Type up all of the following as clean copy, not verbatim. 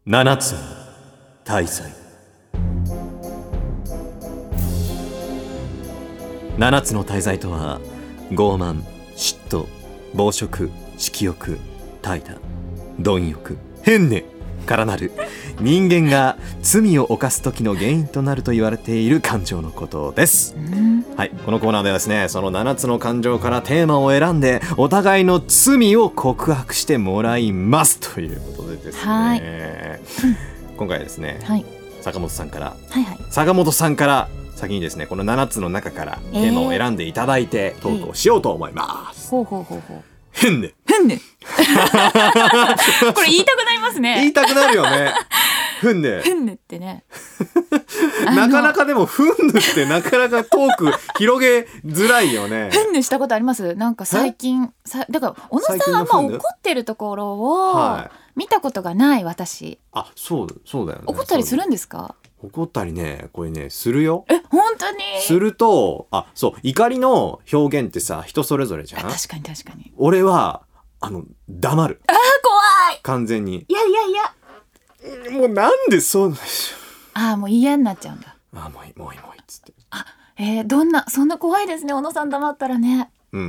7つの大罪。7つの大罪とは、傲慢、嫉妬、暴食、色欲、怠惰、貪欲、偏念からなる人間が罪を犯す時の原因となると言われている感情のことです。はい、このコーナーではですね、その7つの感情からテーマを選んでお互いの罪を告白してもらいますということでですね、 はい今回はですね、 はい坂本さんから、 はいはい坂本さんから先にですね、この7つの中からテーマを選んでいただいてトークをしようと思います。 ほうほうほうほう変ねふんねこれ言いたくなりますね。 言いたくなるよね。ふんねふんねってねなかなかでもふんねってなかなかトーク広げづらいよね。 ふんねしたことあります？なんか最近だから小野さんあんま怒ってるところを見たことがない私。 あ、そうだよね。 怒ったりするんですか？ 怒ったりね、これねするよ。 本当にすると、怒りの表現ってさ、人それぞれじゃん。 確かに確かに。 俺は黙る。 怖い。 完全に。 いやもうなんでそうなんでしょう。 もう嫌になっちゃうんだ。 もういいっつって。 そんな怖いですね、小野さん黙ったらね。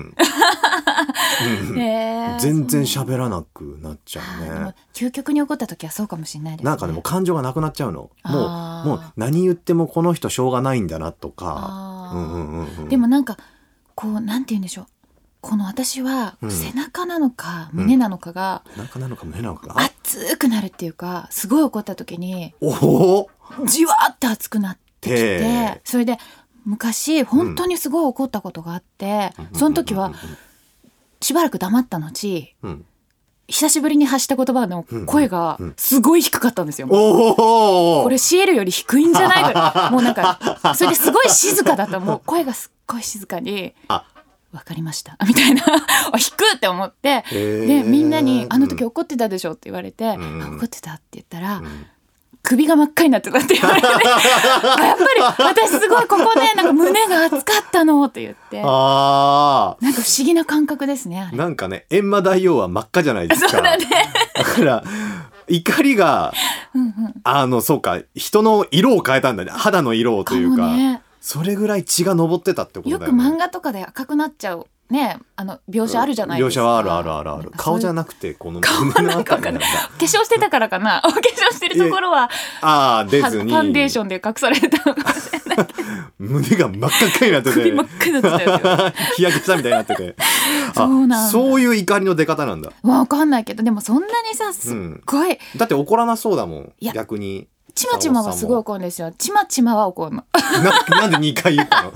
全然喋らなくなっちゃうね。 でも究極に怒った時はそうかもしれないですね。 なんかでも感情がなくなっちゃうの。もう何言ってもこの人しょうがないんだなとか。 でもなんかこうなんて言うんでしょう。この私は背中なのか胸なのかが、 背中なのか胸なのか熱くなるっていうか、すごい怒った時にじわーって熱くなってきて、それで昔本当にすごい怒ったことがあって、その時はしばらく黙った後、久しぶりに発した言葉の声がすごい低かったんですよ。これシエルより低いんじゃないぐらい、もうなんかそれですごい静かだった。もう声がすっごい静かにわかりましたみたいな低くって思って、でみんなにあの時怒ってたでしょって言われて、怒ってたって言ったら、首が真っ赤になってたって言われてやっぱり私すごいここでなんか胸が熱かったのって言って、なんか不思議な感覚ですね。あれなんかね、閻魔大王は真っ赤じゃないですか。 そうだね。 だから怒りがそうか、人の色を変えたんだね。肌の色をというか、それぐらい血が上ってたってことだよね。 よく漫画とかで赤くなっちゃうね、描写あるじゃないですか。 描写はある。顔じゃなくてこの胸の赤なんだ。 化粧してたからかな。お化粧してるところは出ずにファンデーションで隠されたのかもしれないけど胸が真っ赤っかになってて、 首真っ赤になってたよ。 日焼けしたみたいになっててそうなんだ。 そういう怒りの出方なんだ。 わかんないけど、でもそんなにさ、すっごい、 だって怒らなそうだもん。逆にちまちまはすごい怒るんですよ。ちまちまは怒るの。 なんで2回言ったの？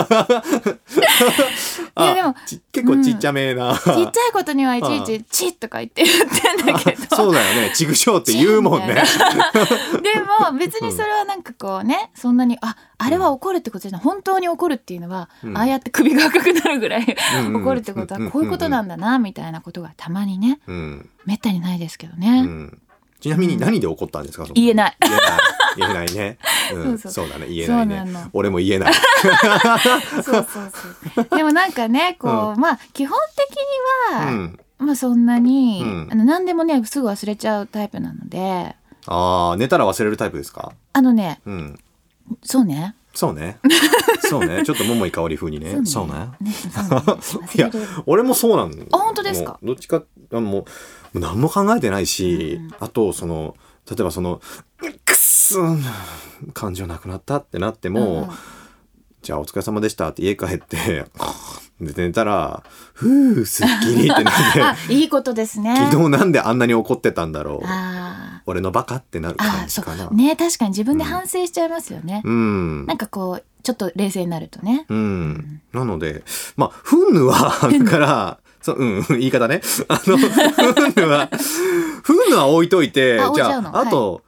いやでも結構ちっちゃめな、 ちっちゃいことにはいちいちチッとか言ってんだけどそうだよね、ちぐしょうって言うもんね。 でも別にそれはなんかこうね、そんなにあれは怒るってことじゃない、本当に怒るっていうのは、ああやって首が赤くなるぐらい怒るってことはこういうことなんだなみたいなことがたまにね、めったにないですけどね。 ちなみに何で怒ったんですか？ 言えないね。そうだね、言えないね。俺も言えない。 そうでもなんかね、こう基本的にはそんなに何でもねすぐ忘れちゃうタイプなので。 寝たら忘れるタイプですか？ そうね。 ちょっと桃井かおり風にね。そうね。いや、俺もそうなの。 本当ですか？ どっちかもう何も考えてないし、あと例えばくっす感情なくなったってなっても、じゃあお疲れ様でしたって家帰ってで寝たらすっきりってなっていいことですね。 昨日なんであんなに怒ってたんだろう、俺のバカってなる感じかな。 ね、確かに自分で反省しちゃいますよね。なんかこうちょっと冷静になるとね。 なのでフンヌはだから言い方ね。フンヌは置いといて、じゃああと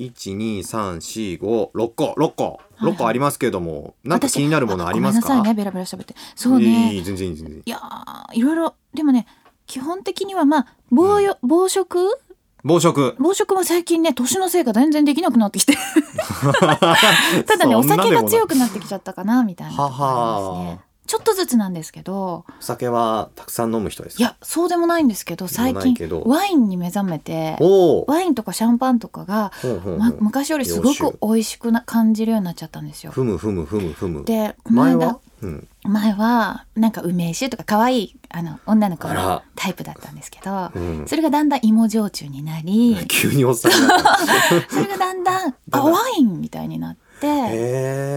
1,2,3,4,5,6個ありますけれども、なんか気になるものありますか？ ごめんなさいね、ベラベラ喋って。そうね。 全然。 いやいろいろ、でもね、基本的には暴食も最近ね、年のせいか全然できなくなってきてただね、お酒が強くなってきちゃったかなみたいなところありますね。 ちょっとずつなんですけど。 お酒はたくさん飲む人ですか？ いやそうでもないんですけど、最近ワインに目覚めて、ワインとかシャンパンとかが、昔よりすごく美味しく感じるようになっちゃったんですよ。 ふむでこの間前はなんか梅酒とか可愛い女の子のタイプだったんですけど、それがだんだん芋焼酎になり急におっさんになったそれがだんだんワインみたいになって。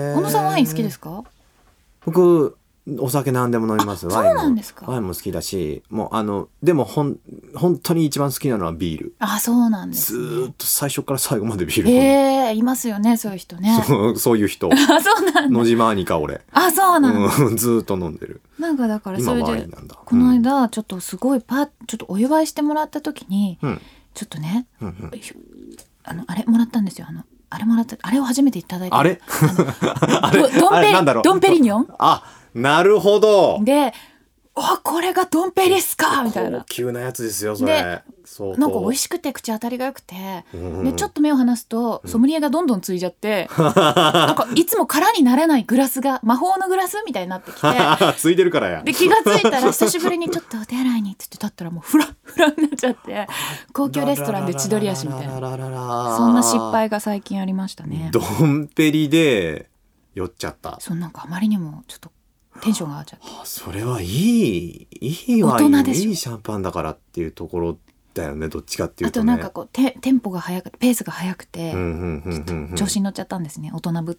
小野さんワイン好きですか？ 僕お酒何でも飲みます。 そうなんですか。 ワインも好きだし、もうでも本当に一番好きなのはビール。 そうなんですね。 ずっと最初から最後までビール飲む。 いますよねそういう人ね。 そういう人。 そうなんだ。 野島兄か俺。 そうなんだ。 ずっと飲んでる。 なんかだからそれでこの間ちょっとすごいちょっとお祝いしてもらった時に、ちょっとね、あれもらったんですよ。あれを初めていただいて。 あれドンペリニョン。 なるほど。 で、これがドンペリスかみたいな。 高級なやつですよそれ。 なんか美味しくて口当たりが良くて、でちょっと目を離すとソムリエがどんどんついじゃって、なんかいつも空にならないグラスが魔法のグラスみたいになってきてついてるからや。 で気がついたら久しぶりにちょっとお手洗いにって立ったらもうフラフラになっちゃって、高級レストランで千鳥足みたいな、そんな失敗が最近ありましたね。 ドンペリで酔っちゃった。 なんかあまりにもちょっとテンションが上がっちゃって。 それはいいワイン、いいシャンパンだからっていうところだよね。どっちかっていうとね。あとなんかこうテンポが速くてペースが速くて、調子に乗っちゃったんですね、大人ぶって。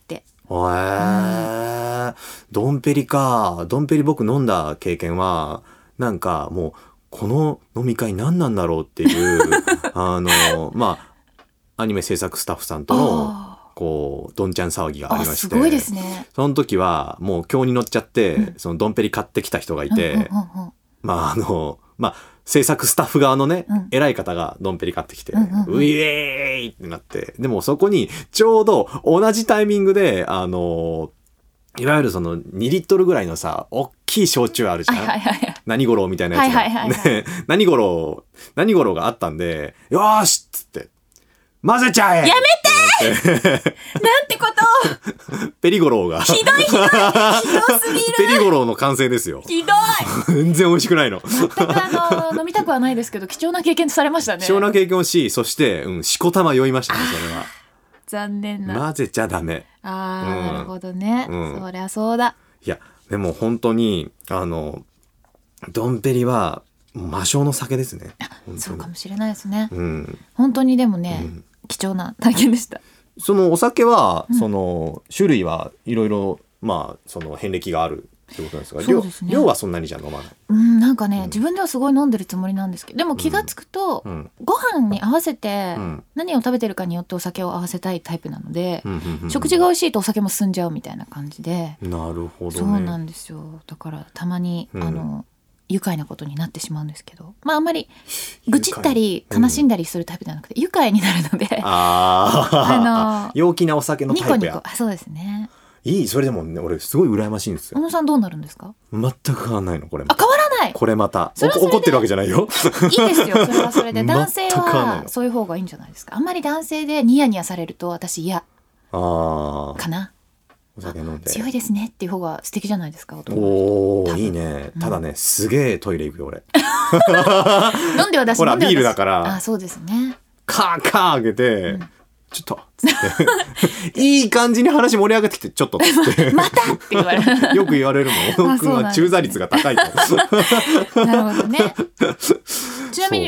ドンペリか。ドンペリ僕飲んだ経験はなんかもうこの飲み会何なんだろうっていうアニメ制作スタッフさんとのこうどんちゃん騒ぎがありまして、 すごいですね。 その時はもう今日に乗っちゃって、そのドンペリ買ってきた人がいて、制作スタッフ側のね、偉い方がドンペリ買ってきて、ウイエーイってなって、でもそこにちょうど同じタイミングでいわゆるその2リットルぐらいのさ大きい焼酎あるじゃん、何五郎みたいなやつが、何五郎があったんで、よーしっつって混ぜちゃえ。 やめてなんてことペリゴローがひどすぎる。 ペリゴローの完成ですよ。 ひどい。 全然美味しくないの。 全く飲みたくはないですけど貴重な経験されましたね。 貴重な経験をし、そしてしこたま酔いましたね。それは残念な。 混ぜちゃダメ。 なるほどね、そりゃそうだ。 いやでも本当にドンペリは魔性の酒ですね。 そうかもしれないですね、本当に。でもね、貴重な体験でした。 そのお酒は、その種類はいろいろその遍歴があるってことなんですが、量はそんなにじゃ飲まない。 なんかね、自分ではすごい飲んでるつもりなんですけど、でも気がつくと、ご飯に合わせて何を食べてるかによってお酒を合わせたいタイプなので、食事が美味しいとお酒も進んじゃうみたいな感じで。 なるほどね。 そうなんですよ。だからたまに愉快なことになってしまうんですけど、あんまり愚痴ったり悲しんだりするタイプじゃなくて、愉快になるので陽気なお酒のタイプや。 ニコニコ。そうですね。 それでもね、俺すごい羨ましいんですよ。 小野さんどうなるんですか？ 全く変わらないの。これ変わらない。 これまた怒ってるわけじゃないよ。 いいですよ。それはそれで男性はそういう方がいいんじゃないですか。あんまり男性でニヤニヤされると私嫌かな。 お酒飲んで強いですねっていう方が素敵じゃないですか。 いいね。ただね、すげえトイレ行くよ俺。 飲んでは出し。 ほらビールだから。 そうですね。 カー開けて、ちょっとつっていい感じに話盛り上がってきて、ちょっとつってまたって言われる。 よく言われるもん。小野君は中座率が高いと。 なるほどね。ちなみに